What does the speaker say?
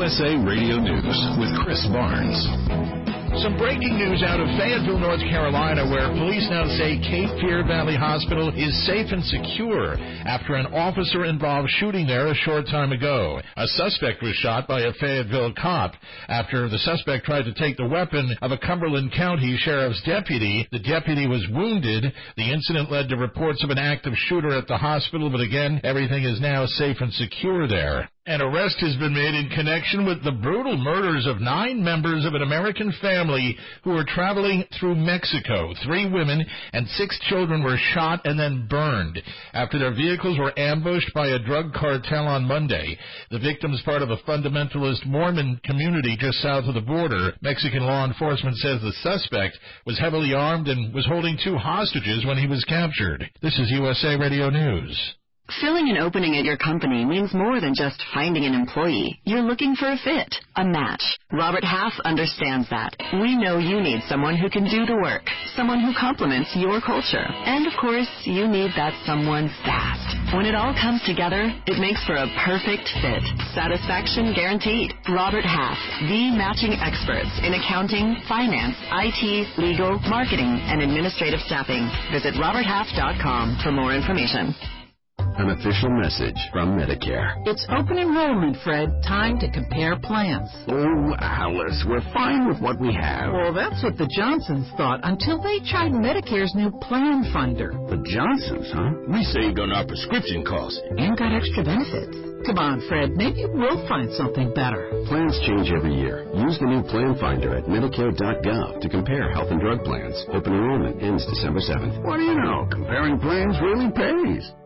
USA Radio News with Chris Barnes. Some breaking news out of Fayetteville, North Carolina, where police now say Cape Fear Valley Hospital is safe and secure after an officer-involved shooting there a short time ago. A suspect was shot by a Fayetteville cop after the suspect tried to take the weapon of a Cumberland County sheriff's deputy. The deputy was wounded. The incident led to reports of an active shooter at the hospital, but again, everything is now safe and secure there. An arrest has been made in connection with the brutal murders of 9 members of an American family who were traveling through Mexico. 3 women and 6 children were shot and then burned after their vehicles were ambushed by a drug cartel on Monday. The victims, part of a fundamentalist Mormon community just south of the border. Mexican law enforcement says the suspect was heavily armed and was holding 2 hostages when he was captured. This is USA Radio News. Filling an opening at your company means more than just finding an employee. You're looking for a fit, a match. Robert Half understands that. We know you need someone who can do the work, someone who complements your culture. And, of course, you need that someone fast. When it all comes together, it makes for a perfect fit. Satisfaction guaranteed. Robert Half, the matching experts in accounting, finance, IT, legal, marketing, and administrative staffing. Visit roberthalf.com for more information. An official message from Medicare. It's open enrollment, Fred. Time to compare plans. Oh, Alice, we're fine with what we have. Well, that's what the Johnsons thought until they tried Medicare's new Plan Finder. The Johnsons, huh? We saved on our prescription costs. And got extra benefits. Come on, Fred. Maybe we'll find something better. Plans change every year. Use the new Plan Finder at Medicare.gov to compare health and drug plans. Open enrollment ends December 7th. What do you know? Comparing plans really pays.